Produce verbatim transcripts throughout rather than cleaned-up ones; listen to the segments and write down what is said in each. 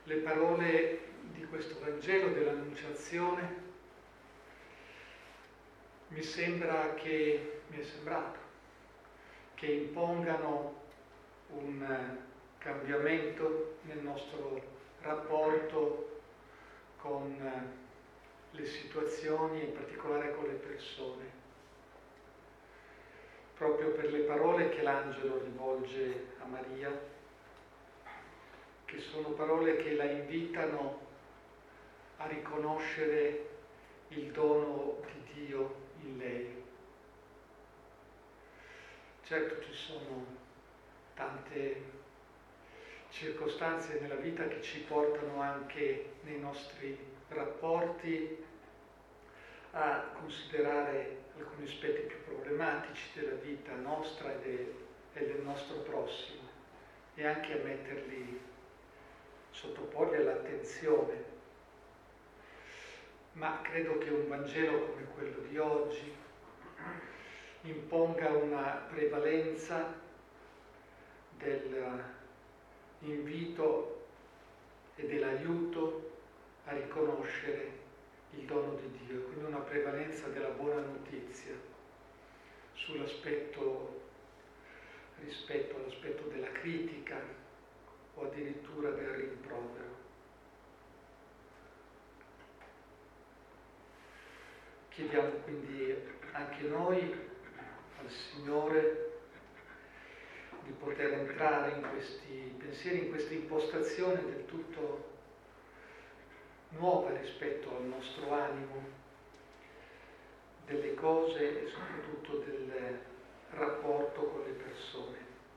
le parole di questo Vangelo dell'Annunciazione mi sembra che, mi è sembrato, che impongano un cambiamento nel nostro rapporto con le situazioni, in particolare con le persone, proprio per le parole che l'angelo rivolge a Maria, che sono parole che la invitano a riconoscere il dono di Dio in lei. Certo, ci sono tante circostanze nella vita che ci portano anche nei nostri rapporti a considerare alcuni aspetti più problematici della vita nostra e, de, e del nostro prossimo, e anche a metterli, sottoporli all'attenzione. Ma credo che un Vangelo come quello di oggi imponga una prevalenza dell'invito e dell'aiuto a riconoscere il dono di Dio, quindi una prevalenza della buona notizia sull'aspetto, rispetto all'aspetto della critica o addirittura del rimprovero. Chiediamo quindi anche noi al Signore di poter entrare in questi pensieri, in questa impostazione del tutto nuova rispetto al nostro animo, delle cose e soprattutto del rapporto con le persone.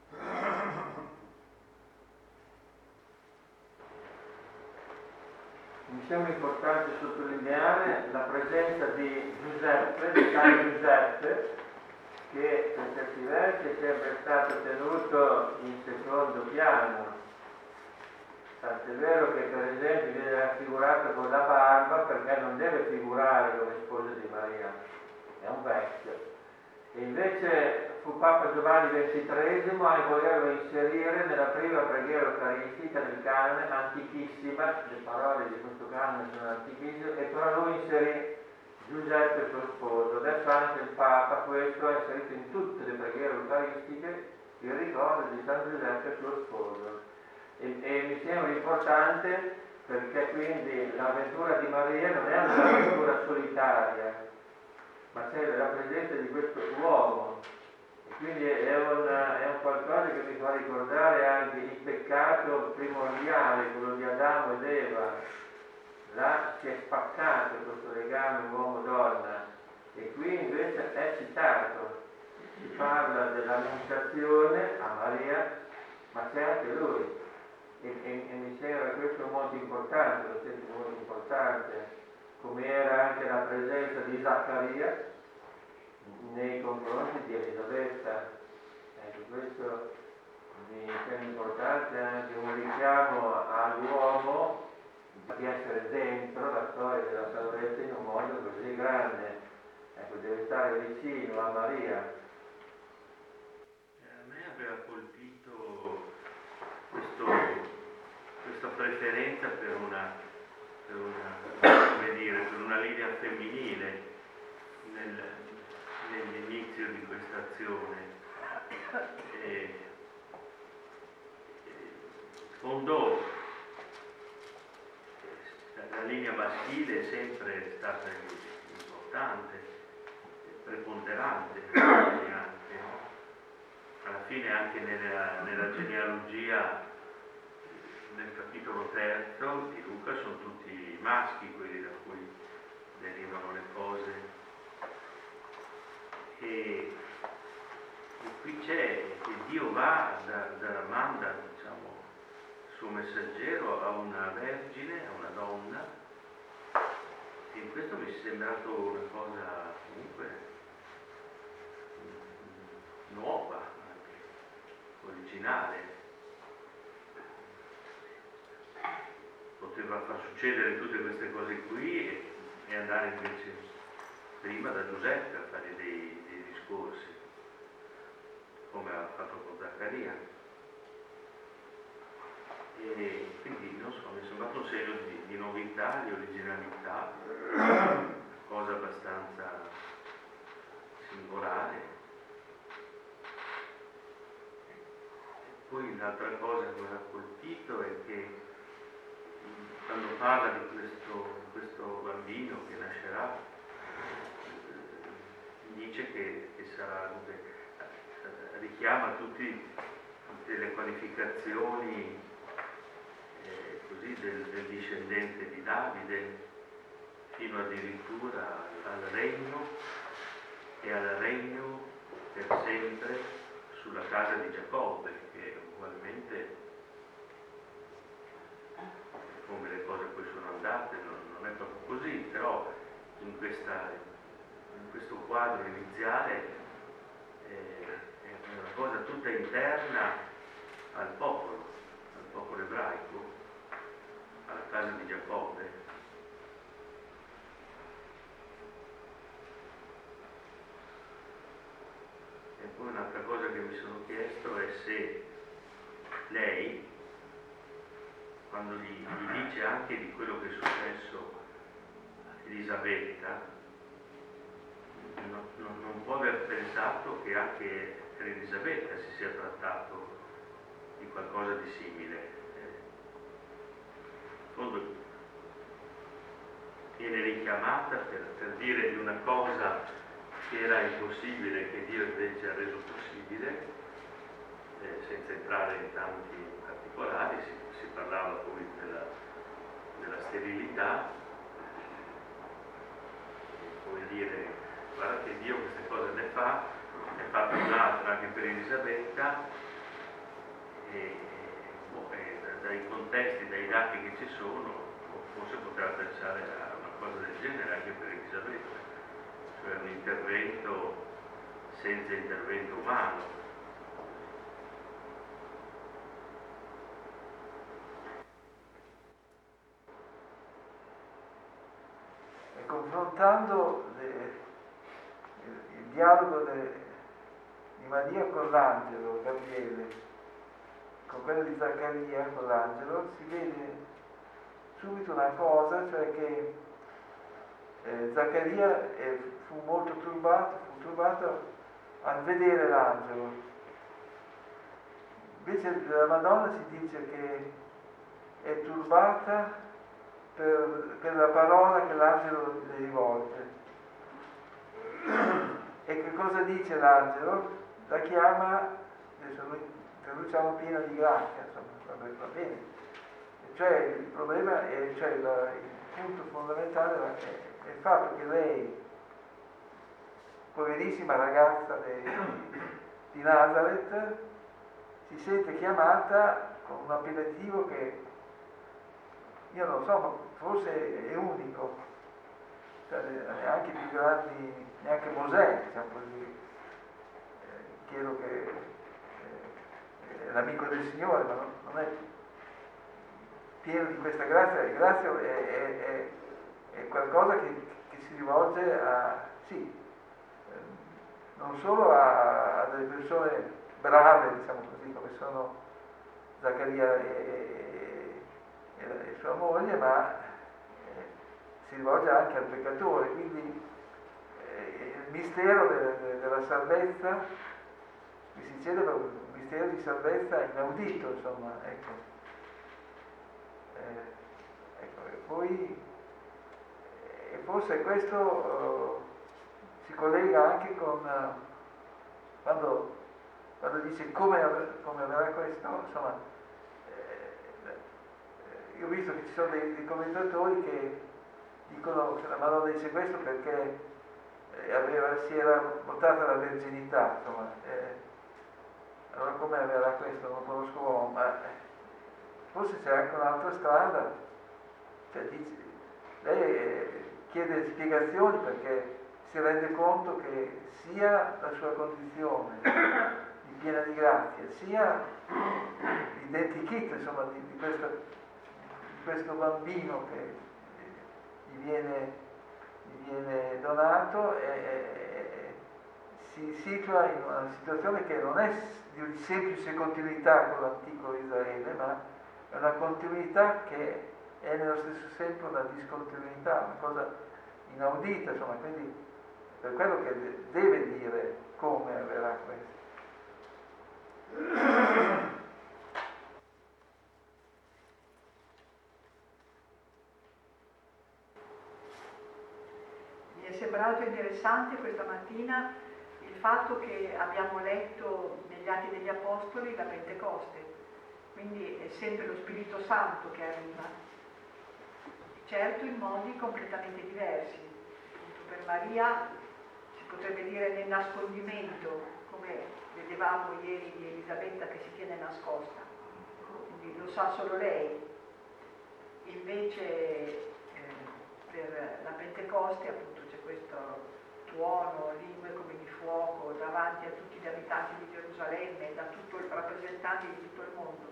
Mi sembra importante sottolineare la presenza di Giuseppe, di San Giuseppe, che per certi versi è sempre stato tenuto in secondo piano. Tant'è vero che per esempio viene raffigurato con la barba perché non deve figurare come sposo di Maria, è un vecchio. E invece fu Papa Giovanni ventitreesimo a volerlo inserire nella prima preghiera eucaristica del canone, antichissima, le parole di questo canone sono antichissime, e però lui inserì Giuseppe suo sposo. Adesso anche il Papa questo ha inserito in tutte le preghiere eucaristiche il ricordo di San Giuseppe suo sposo. E, e mi sembra importante perché quindi l'avventura di Maria non è un'avventura solitaria, ma c'è la presenza di questo uomo, e quindi è un, è un qualcosa che mi fa ricordare anche il peccato primordiale, quello di Adamo ed Eva. Là si è spaccato questo legame uomo-donna, e qui invece è citato, si parla dell'annunciazione a Maria, ma c'è anche lui, e, e, e mi sembra questo molto importante, lo sento molto importante, come era anche la presenza di Zaccaria nei confronti di Elisabetta. Ecco, questo mi sembra importante, anche un richiamo all'uomo di essere dentro la storia della salvezza in un modo così grande. Ecco, deve stare vicino a Maria. A me aveva colpito questo, questa preferenza per una, per una, come dire, per una linea femminile nel, nell'inizio di questa azione. E, e, in fondo la linea maschile è sempre stata importante, preponderante anche. Alla fine anche nella, nella genealogia, nel capitolo terzo di Luca, sono tutti maschi quelli da cui derivano le cose. E, e qui c'è che Dio va, da, da, manda diciamo, il suo messaggero a una vergine, a una donna, e questo mi è sembrato una cosa comunque nuova, anche originale. Poteva far succedere tutte queste cose qui e, e andare invece prima da Giuseppe a fare dei, dei discorsi, come ha fatto con Zaccaria. E quindi non so, mi è sembrato un segno di, di novità, di originalità, cosa abbastanza singolare. Poi l'altra cosa che mi ha colpito è che quando parla di questo, questo bambino che nascerà, dice che, che sarà, richiama tutti, tutte le qualificazioni eh, così del, del discendente di Davide, fino addirittura al regno e al regno per sempre sulla casa di Giacobbe, che ugualmente, come le cose poi sono andate, non, non è proprio così, però in, questa, in questo quadro iniziale eh, è una cosa tutta interna al popolo, al popolo ebraico, alla casa di Giacobbe. E poi un'altra cosa che mi sono chiesto è se lei, quando gli, gli dice anche di quello che è successo a Elisabetta, non, non, non può aver pensato che anche per Elisabetta si sia trattato di qualcosa di simile. Eh, in fondo viene richiamata per, per dire di una cosa che era impossibile, che Dio invece ha reso possibile, eh, senza entrare in tanti particolari. Si, si parlava poi della, della sterilità, come dire, guarda che Dio queste cose le fa, ne ha fatto un'altra anche per Elisabetta, e, boh, e dai contesti, dai dati che ci sono, forse poteva pensare a una cosa del genere anche per Elisabetta, cioè un intervento senza intervento umano. E confrontando le, il, il dialogo de, di Maria con l'angelo, Gabriele, con quello di Zaccaria con l'angelo, si vede subito una cosa, cioè che eh, Zaccaria eh, fu molto turbato, fu turbato al vedere l'angelo. Invece della Madonna si dice che è turbata per, per la parola che l'angelo le rivolge. E che cosa dice l'angelo? La chiama, adesso noi traduciamo piena di grazia, insomma, va, va bene. Cioè il problema è, cioè la, il punto fondamentale è, è il fatto che lei, poverissima ragazza de, di Nazareth, si sente chiamata con un appellativo che io non so, ma forse è unico, cioè, neanche i più grandi, neanche Mosè, diciamo così, eh, chiedo che eh, è l'amico del Signore, ma non, non è pieno di questa grazia. La grazia è, è, è, è qualcosa che, che si rivolge a, sì, eh, non solo a, a delle persone brave, diciamo così, come sono Zaccaria e, e, e sua moglie, ma eh, si rivolge anche al peccatore. Quindi eh, il mistero de, de, della salvezza, qui si celebra un mistero di salvezza inaudito, insomma, ecco. Eh, ecco, e poi e forse questo uh, si collega anche con uh, quando, quando dice come, come avverrà questo, insomma, eh, io ho visto che ci sono dei, dei commentatori che dicono che la Madonna dice questo perché eh, aveva, si era votata la verginità, insomma, eh, allora come avverrà questo? Non conosco l'uomo, ma forse c'è anche un'altra strada, cioè, dice, lei eh, chiede spiegazioni perché si rende conto che sia la sua condizione di piena di grazia, sia l'identikit, insomma, di, di, questa, di questo bambino che gli viene, gli viene donato, e, e, si situa in una situazione che non è di semplice continuità con l'antico Israele, ma è una continuità che è nello stesso tempo una discontinuità, una cosa inaudita, insomma, quindi per quello che deve dire come avverrà questo. Mi è sembrato interessante questa mattina il fatto che abbiamo letto negli Atti degli Apostoli la Pentecoste, quindi è sempre lo Spirito Santo che arriva, certo in modi completamente diversi. Appunto per Maria si potrebbe dire nel nascondimento, come vedevamo ieri di Elisabetta che si tiene nascosta, quindi lo sa solo lei. Invece eh, per la Pentecoste appunto c'è questo tuono, lingue come di fuoco davanti a tutti gli abitanti di Gerusalemme, da tutto il, rappresentanti di tutto il mondo.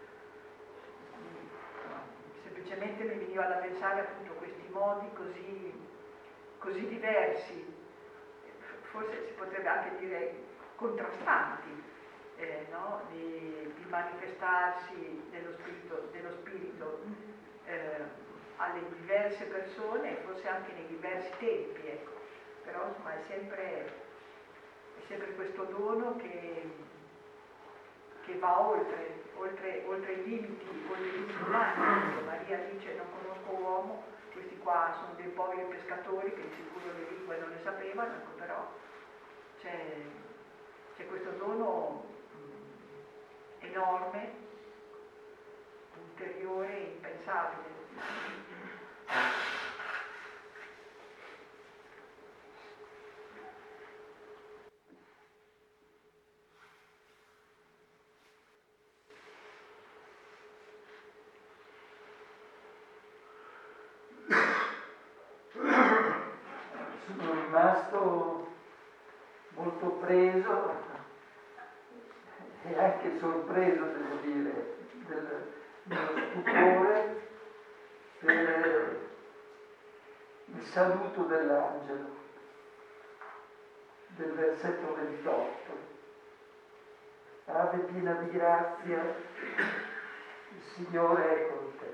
Semplicemente mi veniva da pensare appunto a questi modi così, così diversi, forse si potrebbe anche dire contrastanti, eh, no? di, di manifestarsi dello spirito, dello spirito eh, alle diverse persone e forse anche nei diversi tempi, ecco. Però insomma è sempre, è sempre questo dono che, che va oltre, oltre, oltre i limiti, oltre i limiti umani. Maria dice non conosco uomo, questi qua sono dei poveri pescatori che di sicuro le lingue non le sapevano, ecco, però c'è, c'è questo dono mh, enorme, ulteriore, impensabile. Sono rimasto molto preso e anche sorpreso, devo dire, del, dello stupore per il saluto dell'angelo del versetto ventotto. Ave piena di grazia, il Signore è con te.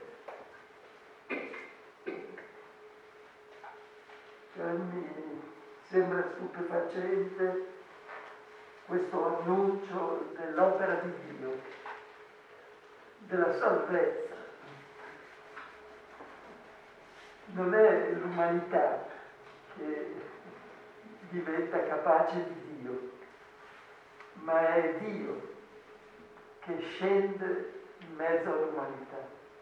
Cioè, mi sembra stupefacente questo annuncio dell'opera di Dio, della salvezza. Non è l'umanità che diventa capace di Dio, ma è Dio che scende in mezzo all'umanità.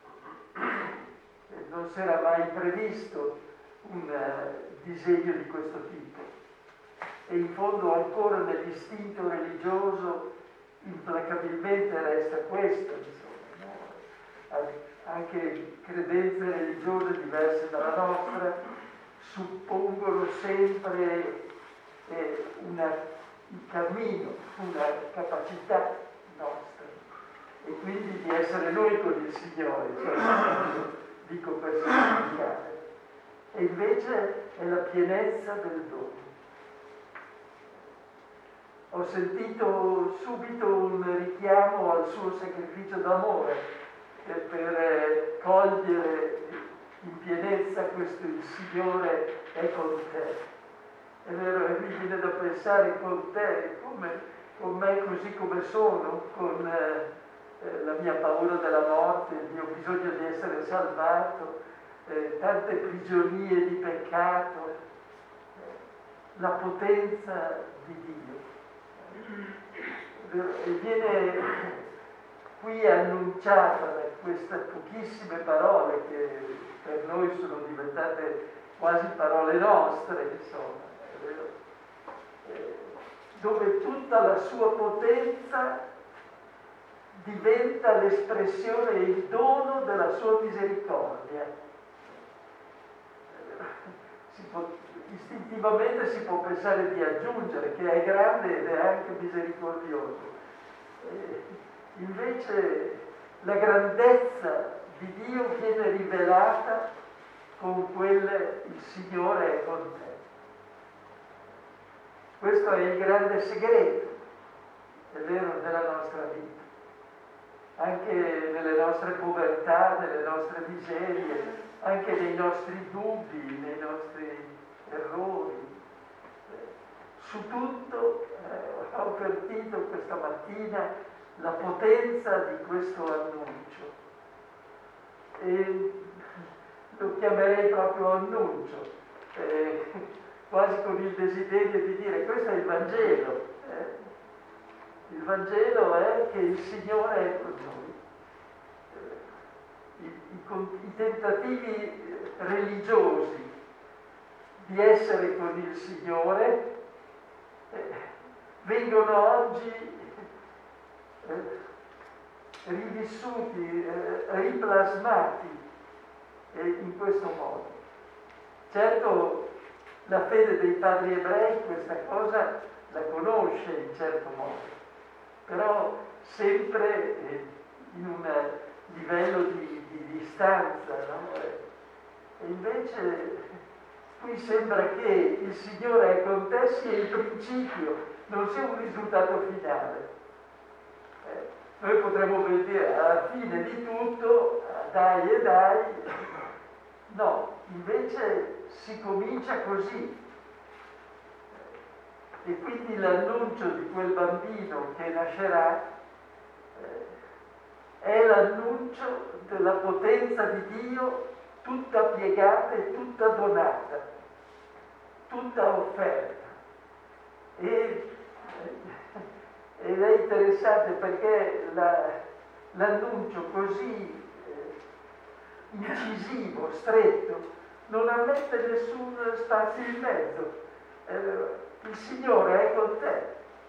E non si era mai previsto un uh, disegno di questo tipo. E in fondo ancora nell'istinto religioso implacabilmente resta questo, insomma, no? Anche credenze religiose diverse dalla nostra suppongono sempre eh, una, un cammino, una capacità nostra, e quindi di essere noi con il Signore, cioè, dico per semplificare. E invece è la pienezza del dono. Ho sentito subito un richiamo al suo sacrificio d'amore per, per cogliere in pienezza questo il Signore è con te. È vero, e mi viene da pensare con te, come, con me così come sono, con eh, la mia paura della morte, il mio bisogno di essere salvato, Eh, tante prigionie di peccato, eh, la potenza di Dio. E viene qui annunciata da queste pochissime parole che per noi sono diventate quasi parole nostre, insomma, è vero? Eh, dove tutta la sua potenza diventa l'espressione e il dono della sua misericordia. Si può, istintivamente si può pensare di aggiungere che è grande ed è anche misericordioso. E invece la grandezza di Dio viene rivelata con quel il Signore è con te. Questo è il grande segreto, è vero, della nostra vita. anche nelle nostre povertà, nelle nostre miserie, anche nei nostri dubbi, nei nostri errori. Su tutto eh, ho avvertito questa mattina la potenza di questo annuncio. E lo chiamerei proprio annuncio, eh, quasi con il desiderio di dire questo è il Vangelo. Eh. Il Vangelo è che il Signore è con noi. Eh, i, i, I tentativi religiosi di essere con il Signore eh, vengono oggi eh, rivissuti, eh, riplasmati eh, in questo modo. Certo, la fede dei padri ebrei questa cosa la conosce in certo modo, però sempre eh, in un livello di, di distanza, no? E invece qui sembra che il Signore è con te sia il principio, non sia un risultato finale. Eh, noi potremmo vedere alla fine di tutto, dai e dai, no, invece si comincia così. E quindi l'annuncio di quel bambino che nascerà eh, è l'annuncio della potenza di Dio tutta piegata e tutta donata, tutta offerta. E, ed è interessante perché la, l'annuncio così eh, incisivo, stretto, non ammette nessun spazio in mezzo. Eh, il Signore è con te.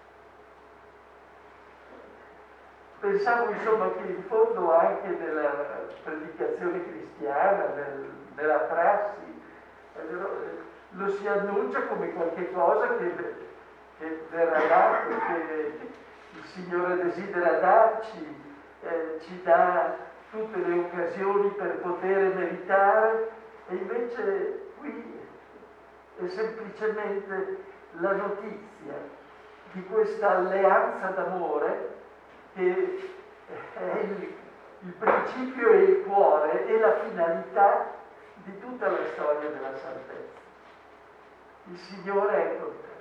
Pensavo insomma che in fondo anche nella predicazione cristiana, nel, nella prassi, eh, lo si annuncia come qualche cosa che, che verrà dato, che il Signore desidera darci, eh, ci dà tutte le occasioni per poter meritare, e invece qui è semplicemente la notizia di questa alleanza d'amore che è il, il principio e il cuore e la finalità di tutta la storia della salvezza. Il Signore è con te.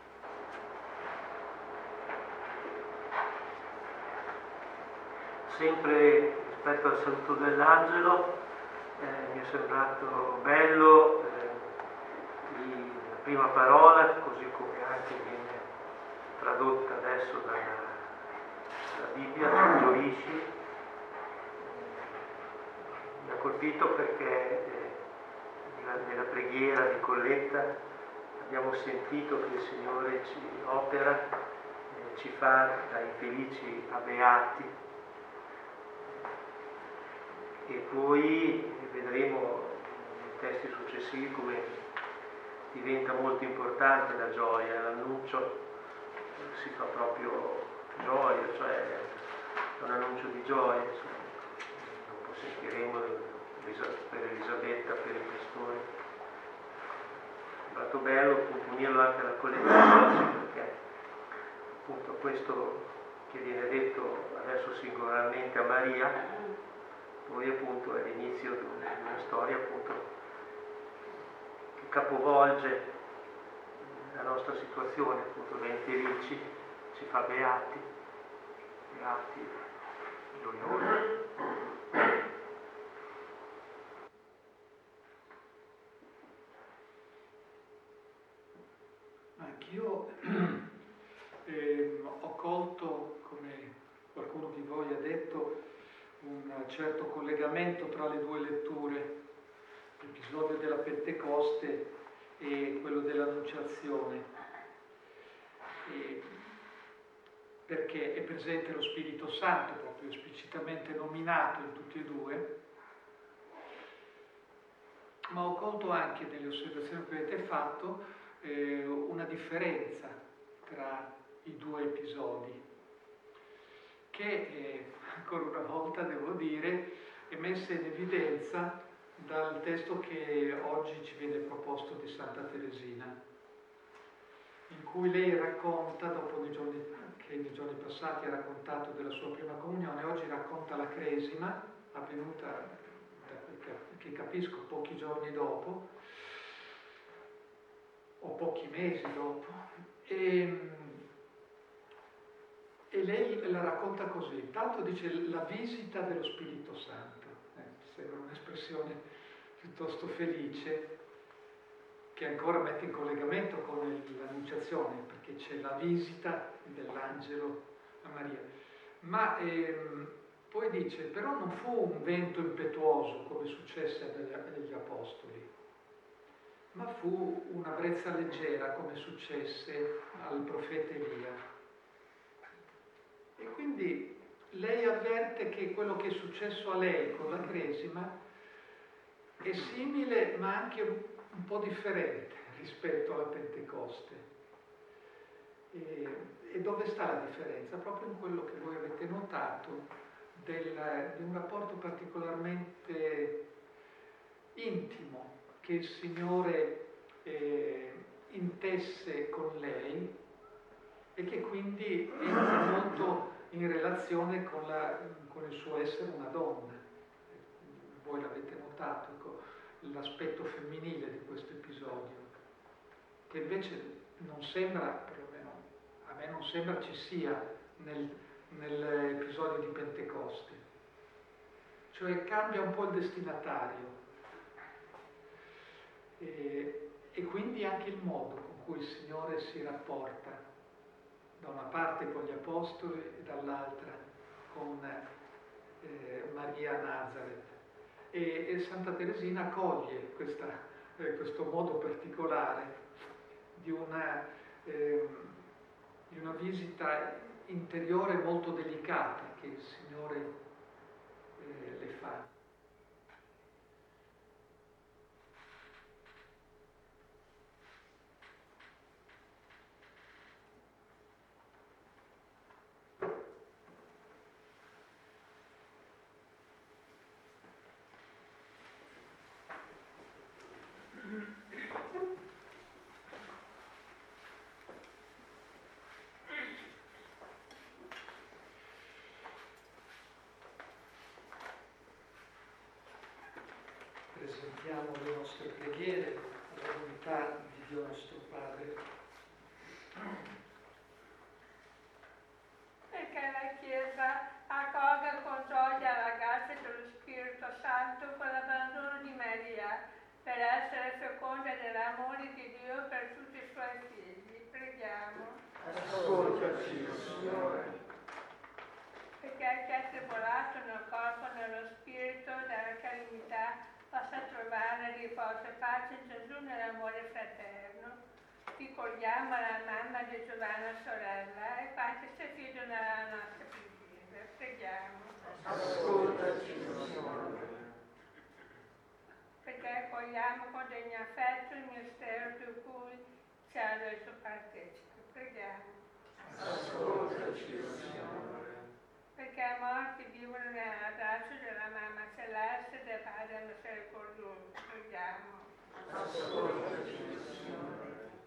Sempre rispetto al saluto dell'angelo, eh, mi è sembrato bello eh, il, la prima parola, così come anche viene tradotta adesso dalla, dalla Bibbia, ti gioisci. Mi ha colpito perché eh, nella, nella preghiera di Colletta abbiamo sentito che il Signore ci opera, eh, ci fa da infelici a beati. E poi vedremo nei testi successivi come diventa molto importante la gioia, l'annuncio si fa proprio gioia, cioè è un annuncio di gioia, insomma. Dopo sentiremo per Elisabetta, per i pastori. È stato bello appunto unirlo anche alla collezione, perché appunto questo che viene detto adesso singolarmente a Maria, poi appunto è l'inizio di una storia appunto che capovolge la nostra situazione, appunto da infelici ci fa beati, beati, gioiosi. Anch'io eh, ho colto, come qualcuno di voi ha detto, un certo collegamento tra le due letture, l'episodio della Pentecoste e quello dell'Annunciazione, e perché è presente lo Spirito Santo, proprio esplicitamente nominato in tutti e due, ma ho colto anche nelle osservazioni che avete fatto eh, una differenza tra i due episodi, che eh, ancora una volta devo dire è messa in evidenza dal testo che oggi ci viene proposto di Santa Teresina, in cui lei racconta, dopo nei giorni che nei giorni passati ha raccontato della sua prima comunione, oggi racconta la cresima, avvenuta, da quel che capisco, pochi giorni dopo, o pochi mesi dopo, e, e lei la racconta così. Intanto dice la visita dello Spirito Santo, eh, sembra un'espressione piuttosto felice, che ancora mette in collegamento con l'Annunciazione, perché c'è la visita dell'angelo a Maria. Ma ehm, poi dice, però non fu un vento impetuoso come successe agli Apostoli, ma fu una brezza leggera come successe al profeta Elia. E quindi lei avverte che quello che è successo a lei con la cresima è simile ma anche un un po' differente rispetto alla Pentecoste. E, e dove sta la differenza? Proprio in quello che voi avete notato del, di un rapporto particolarmente intimo che il Signore eh, intesse con lei e che quindi entra molto in relazione con, la, con il suo essere una donna. Voi l'avete notato, ecco, l'aspetto femminile di questo episodio, che invece non sembra, perlomeno a me non sembra ci sia nel, nell'episodio di Pentecoste. Cioè cambia un po' il destinatario e, e quindi anche il modo con cui il Signore si rapporta, da una parte con gli Apostoli e dall'altra con eh, Maria Nazareth. E, e Santa Teresina coglie questa, eh, questo modo particolare di una, eh, di una visita interiore molto delicata che il Signore eh, le fa. Presentiamo le nostre preghiere alla volontà di Dio nostro Padre. Perché la Chiesa accolga con gioia la grazia dello Spirito Santo con l'abbandono di Maria, per essere feconda dell'amore di Dio per tutti i suoi figli. Preghiamo. Ascoltaci, Signore. Perché chi è tribolato nel corpo e nello spirito dalla calamità possa trovare riposo e pace in Gesù nell'amore fraterno. Ricordiamo la mamma di Giovanna sorella e quanti si fidano nella nostra preghiera. Preghiamo. Ascoltaci, Signore. Perché accogliamo con degno affetto il mistero di cui ci ha reso partecipe. Preghiamo. Ascoltaci, Signore. Perché morti vivono nell'abbraccio della mamma celeste e del Padre misericordioso. Preghiamo. Ascoltaci, Signore.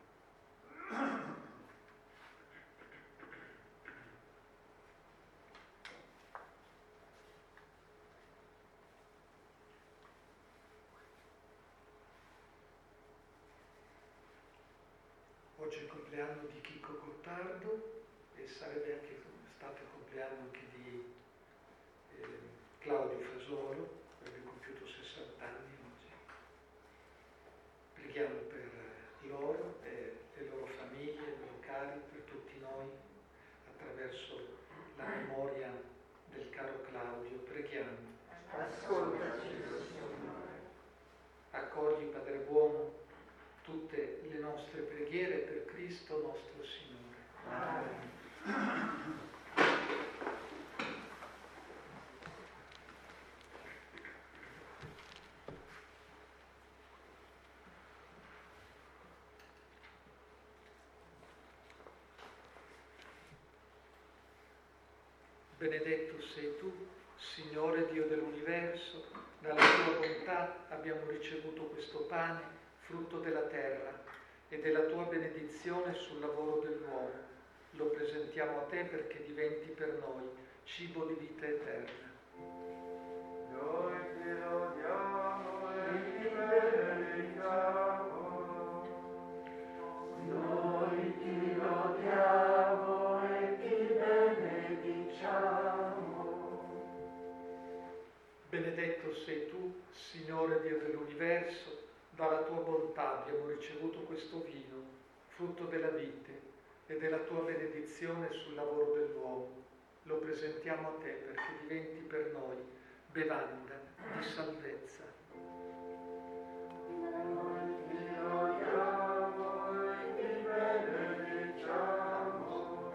Oggi è il compleanno di Chico Gottardo e sarebbe anche stato il compleanno anche di eh, Claudio Fasolo, avrebbe compiuto sessanta anni oggi. Preghiamo per loro, e le loro famiglie, i loro cari, per tutti noi, attraverso la memoria del caro Claudio. Preghiamo. Ascoltaci, Signore. Accogli, Padre buono, tutte le nostre preghiere per Cristo nostro Signore. Amen. Benedetto sei tu, Signore Dio dell'universo, dalla tua bontà abbiamo ricevuto questo pane, frutto della terra, e della tua benedizione sul lavoro dell'uomo. lo presentiamo a te perché diventi per noi cibo di vita eterna. Noi ti lodiamo e ti benediciamo. Noi ti lodiamo e ti benediciamo. Benedetto sei tu, Signore Dio dell'universo, dalla tua bontà abbiamo ricevuto questo vino, frutto della vite, e della tua benedizione sul lavoro dell'uomo. Lo presentiamo a te perché diventi per noi bevanda di salvezza. Noi ti lodiamo e ti benediciamo.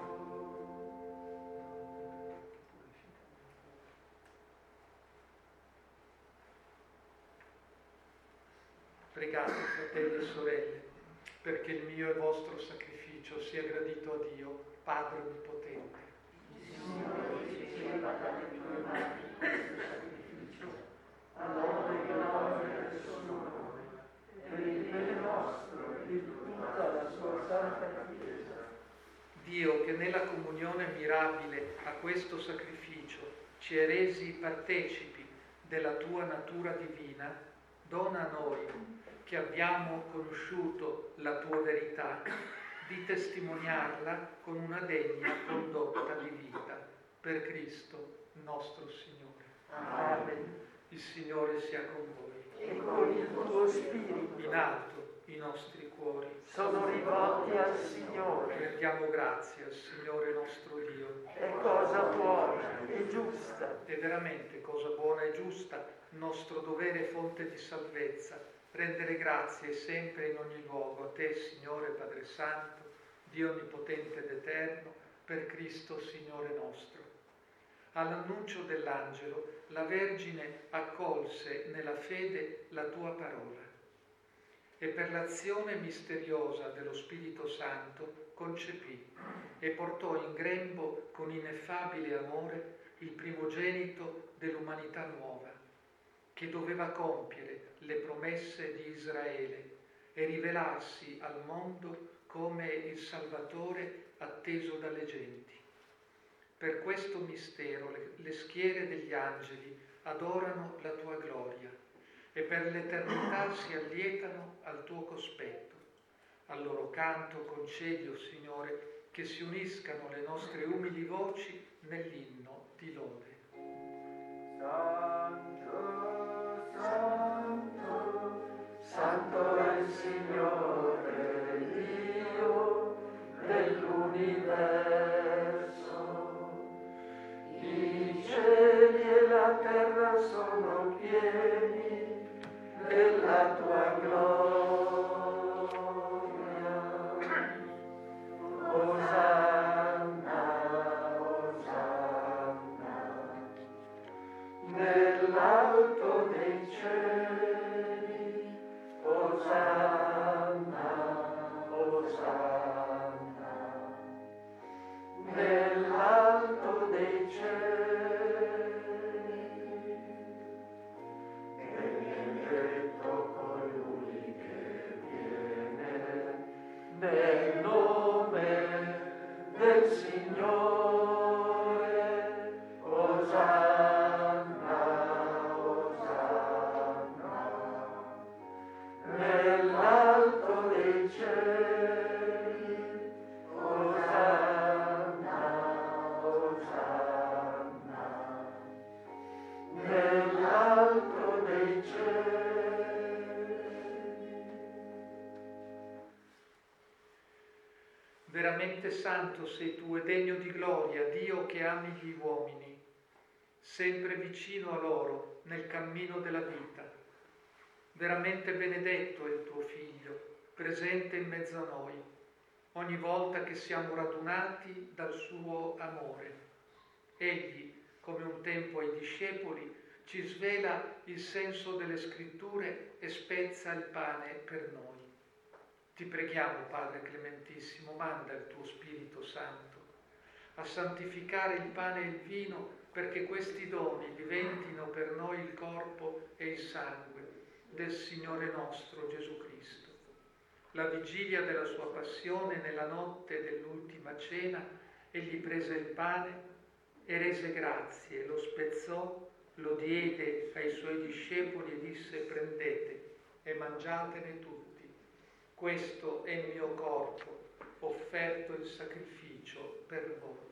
Pregate, fratelli e sorelle, perché il mio e vostro sacrificio sia gradito a Dio, Padre Onnipotente. Signore, riceva dalle tue mani questo sacrificio, a lode e gloria del suo nome, per il bene nostro e di tutta la sua santa Chiesa. Dio, che nella comunione mirabile a questo sacrificio ci è resi partecipi della tua natura divina, dona a noi, che abbiamo conosciuto la tua verità, di testimoniarla con una degna condotta di vita, per Cristo nostro Signore. Amen. Il Signore sia con voi. E con il tuo spirito In alto i nostri cuori. sono rivolti al Signore. Rendiamo grazie al Signore nostro Dio. È cosa buona e giusta. È veramente cosa buona e giusta, nostro dovere e fonte di salvezza, rendere grazie sempre e in ogni luogo a te, Signore Padre Santo, Dio Onnipotente ed Eterno, per Cristo Signore nostro. All'annuncio dell'angelo, la Vergine accolse nella fede la tua parola e per l'azione misteriosa dello Spirito Santo concepì e portò in grembo con ineffabile amore il primogenito dell'umanità nuova, che doveva compiere le promesse di Israele e rivelarsi al mondo come il Salvatore atteso dalle genti. Per questo mistero le, le schiere degli angeli adorano la tua gloria e per l'eternità si allietano al tuo cospetto. Al loro canto concedi, o Signore, che si uniscano le nostre umili voci nell'inno di lode. Santo, santo, santo è il Signore, Dio dell'universo. I cieli e la terra sono pieni della tua gloria. Osanna, Osanna, nell'alto dei cieli. Osanna, Osanna, nell'alto dei cieli. Benedetto colui che viene nel nome del Signore. Osanna, Osanna, nell'alto dei cieli. Osanna, Osanna, nell'alto dei cieli. Veramente santo sei tu e degno di gloria, Dio che ami gli uomini, sempre vicino a loro nel cammino della vita. Veramente benedetto è il tuo Figlio, presente in mezzo a noi, ogni volta che siamo radunati dal suo amore. Egli, come un tempo ai discepoli, ci svela il senso delle scritture e spezza il pane per noi. Ti preghiamo, Padre Clementissimo, manda il tuo Spirito Santo a santificare il pane e il vino perché questi doni diventino per noi il corpo e il sangue del Signore nostro Gesù Cristo. La vigilia della sua passione, nella notte dell'ultima cena, egli prese il pane e rese grazie, lo spezzò, lo diede ai suoi discepoli e disse: prendete e mangiatene tutti. Questo è il mio corpo, offerto in sacrificio per voi.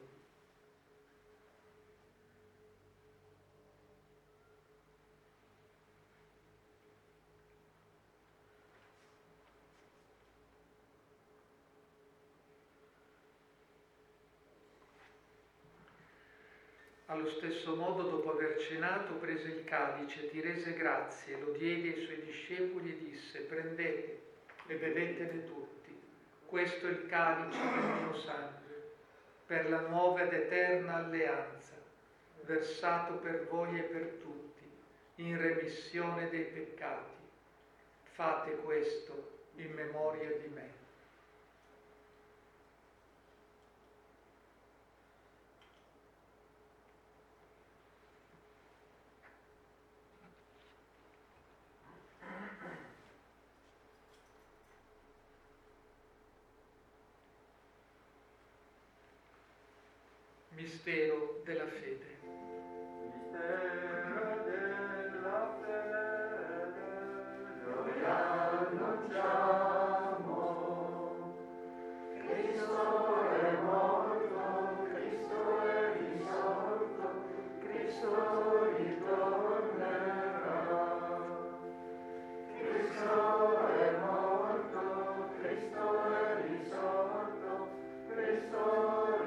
Allo stesso modo, dopo aver cenato, prese il calice, ti rese grazie, lo diede ai suoi discepoli e disse: prendete e bevetene tutti. Questo è il calice del mio sangue, per la nuova ed eterna alleanza, versato per voi e per tutti, in remissione dei peccati. Fate questo in memoria di me. Mistero della fede. Mistero della fede, noi annunciamo. Cristo è morto, Cristo è risorto, Cristo ritornerà. Cristo è morto, Cristo è risorto, Cristo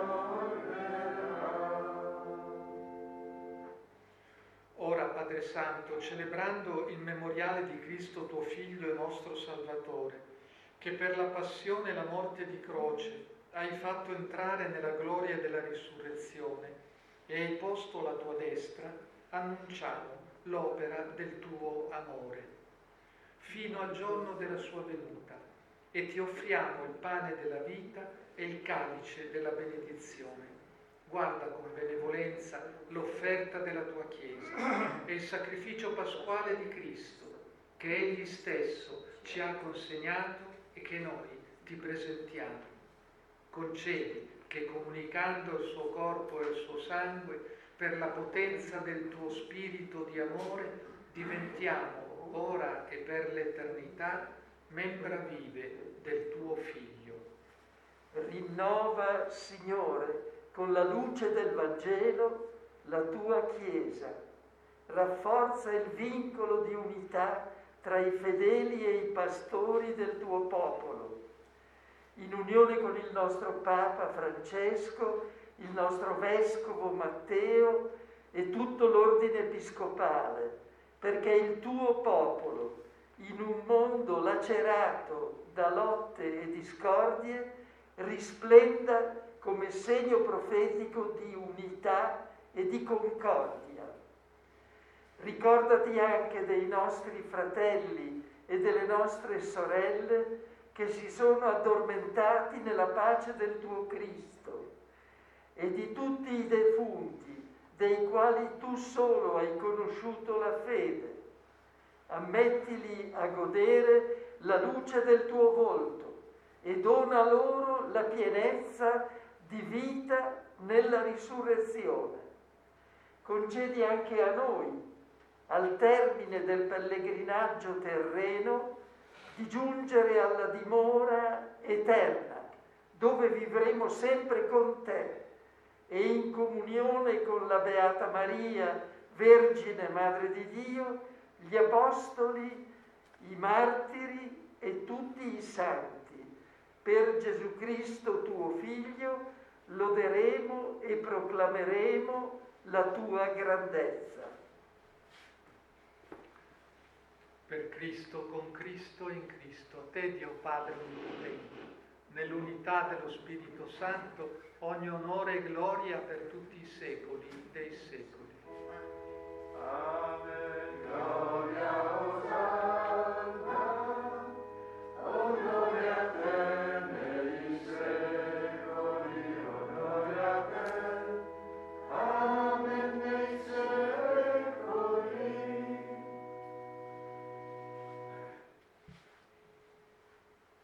Ora, Padre Santo, celebrando il memoriale di Cristo tuo Figlio e nostro Salvatore, che per la passione e la morte di croce hai fatto entrare nella gloria della risurrezione e hai posto la tua destra, annunciamo l'opera del tuo amore, fino al giorno della sua venuta, e ti offriamo il pane della vita e il calice della benedizione. Guarda con benevolenza l'offerta della tua Chiesa e il sacrificio pasquale di Cristo, che Egli stesso ci ha consegnato e che noi ti presentiamo. Concedi che, comunicando il suo corpo e il suo sangue, per la potenza del tuo spirito di amore, diventiamo, ora e per l'eternità, membra vive del tuo Figlio. Rinnova, Signore, con la luce del Vangelo, la tua Chiesa. Rafforza il vincolo di unità tra i fedeli e i pastori del tuo popolo. In unione con il nostro Papa Francesco, il nostro Vescovo Matteo e tutto l'ordine episcopale, perché il tuo popolo, in un mondo lacerato da lotte e discordie, risplenda come segno profetico di unità e di concordia. Ricordati anche dei nostri fratelli e delle nostre sorelle che si sono addormentati nella pace del tuo Cristo e di tutti i defunti dei quali tu solo hai conosciuto la fede. Ammettili a godere la luce del tuo volto e dona loro la pienezza di vita nella risurrezione. Concedi anche a noi, al termine del pellegrinaggio terreno, di giungere alla dimora eterna, dove vivremo sempre con te e in comunione con la Beata Maria, Vergine Madre di Dio, gli Apostoli, i martiri e tutti i santi. Per Gesù Cristo tuo Figlio loderemo e proclameremo la tua grandezza. Per Cristo, con Cristo e in Cristo, a te Dio Padre Onnipotente, nell'unità dello Spirito Santo, ogni onore e gloria per tutti i secoli dei secoli. Amen. Gloria Osanna, onore a te nei secoli, onore a te. Amen nei secoli.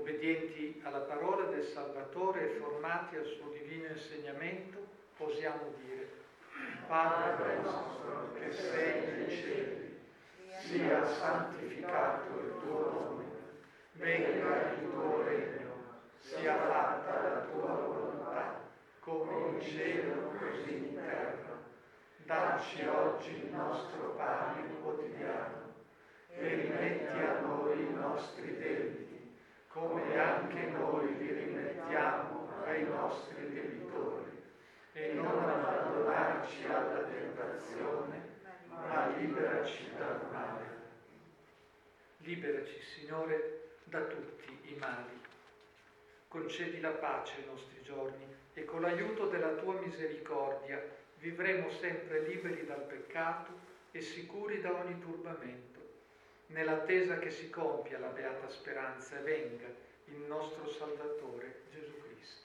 obbedienti alla parola del Salvatore e formati al suo divino insegnamento, osiamo dire: Padre nostro che sei nei cieli, sia santificato il tuo nome, venga il tuo regno, sia fatta la tua volontà, come in cielo così in terra. Dacci oggi il nostro pane quotidiano e rimetti a noi i nostri debiti, come anche noi li rimettiamo ai nostri debitori. E non abbandonarci alla tentazione, ma liberaci dal male. Liberaci, Signore, da tutti i mali. Concedi la pace ai nostri giorni e con l'aiuto della tua misericordia vivremo sempre liberi dal peccato e sicuri da ogni turbamento, nell'attesa che si compia la beata speranza e venga il nostro Salvatore Gesù Cristo.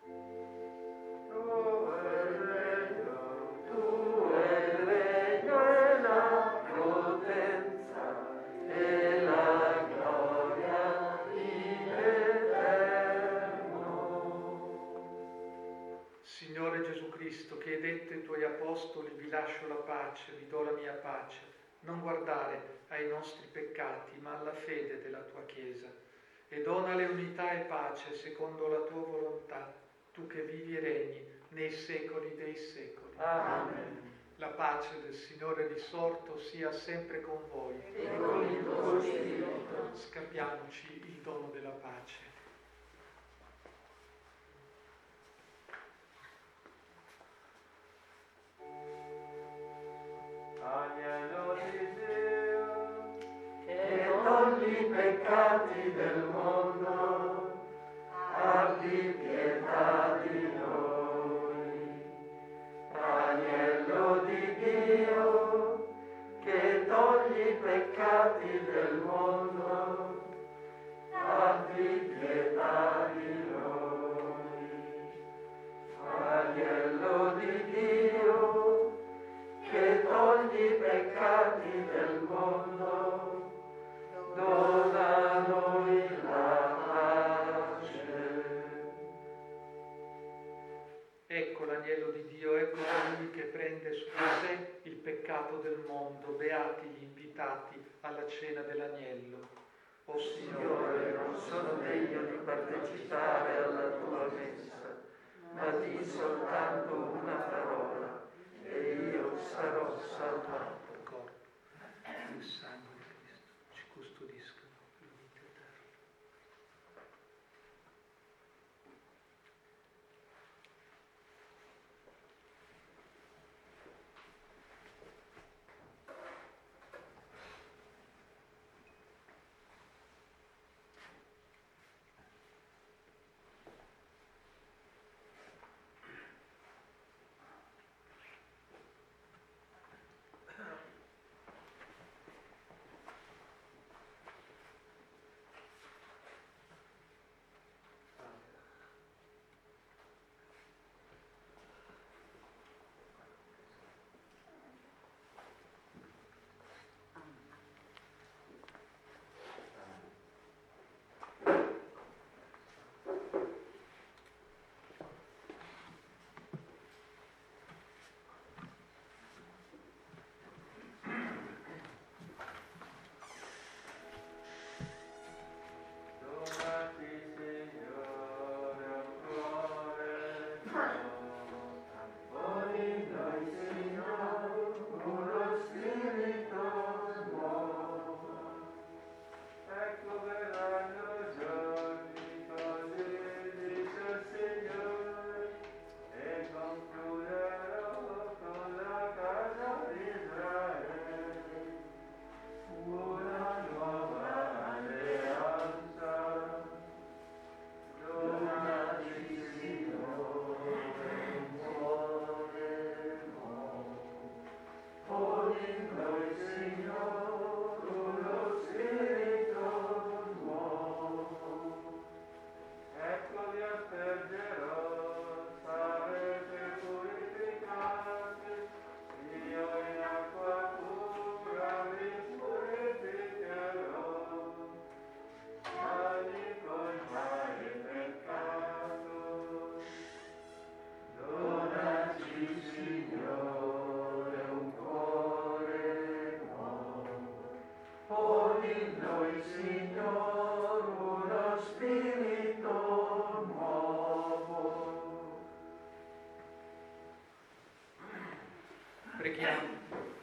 Tu è il regno, tu è il regno e la potenza e la gloria in eterno. Signore Gesù Cristo, che hai detto ai tuoi apostoli: vi lascio la pace, vi do la mia pace, non guardare ai nostri peccati, ma alla fede della tua Chiesa, e donale unità e pace secondo la tua volontà, tu che vivi e regni nei secoli dei secoli. Amen. La pace del Signore risorto sia sempre con voi. E con il tuo spirito. Scambiamoci il dono della pace. Agnello di Dio, Che togli i peccati del mondo, abbi pietà di noi. Agnello di Dio, che togli i peccati del mondo, abbi pietà di noi. Agnello di Dio, che togli i peccati del mondo, dona a noi la pace. Ecco l'agnello di Dio, ecco colui che prende su di sé il peccato del mondo. Beati gli invitati alla cena dell'agnello. O Signore, non sono degno di partecipare alla tua messa, ma di soltanto una parola, e io sarò salvato. il corpo e il sangue di Cristo ci custodiscono per la vita eterna. Preghiamo.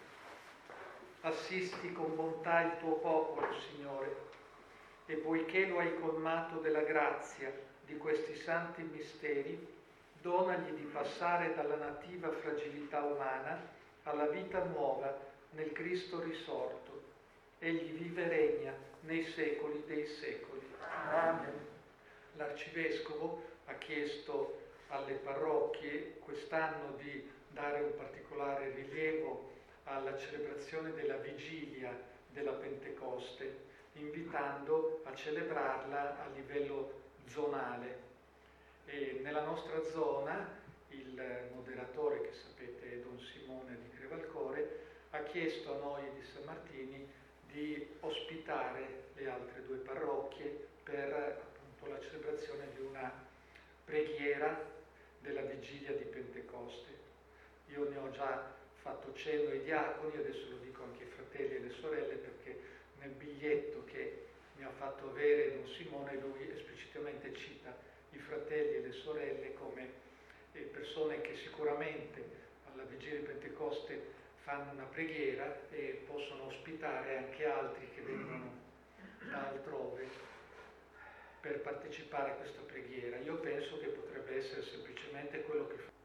Assisti con bontà il tuo popolo, Signore, e poiché lo hai colmato della grazia di questi santi misteri, donagli di passare dalla nativa fragilità umana alla vita nuova nel Cristo risorto. Egli vive e regna nei secoli dei secoli. Amen. L'Arcivescovo ha chiesto alle parrocchie quest'anno di dare un particolare rilievo alla celebrazione della vigilia della Pentecoste, invitando a celebrarla a livello zonale. E nella nostra zona il moderatore, che sapete è Don Simone di Crevalcore, ha chiesto a noi di San Martini di ospitare le altre due parrocchie per appunto la celebrazione di una preghiera della vigilia di Pentecoste. Io ne ho già fatto cenno ai diaconi, adesso lo dico anche ai fratelli e alle sorelle, perché nel biglietto che mi ha fatto avere Don Simone lui esplicitamente cita i fratelli e le sorelle come persone che sicuramente alla vigilia di Pentecoste fanno una preghiera e possono ospitare anche altri che vengono da altrove per partecipare a questa preghiera. Io penso che potrebbe essere semplicemente quello che fa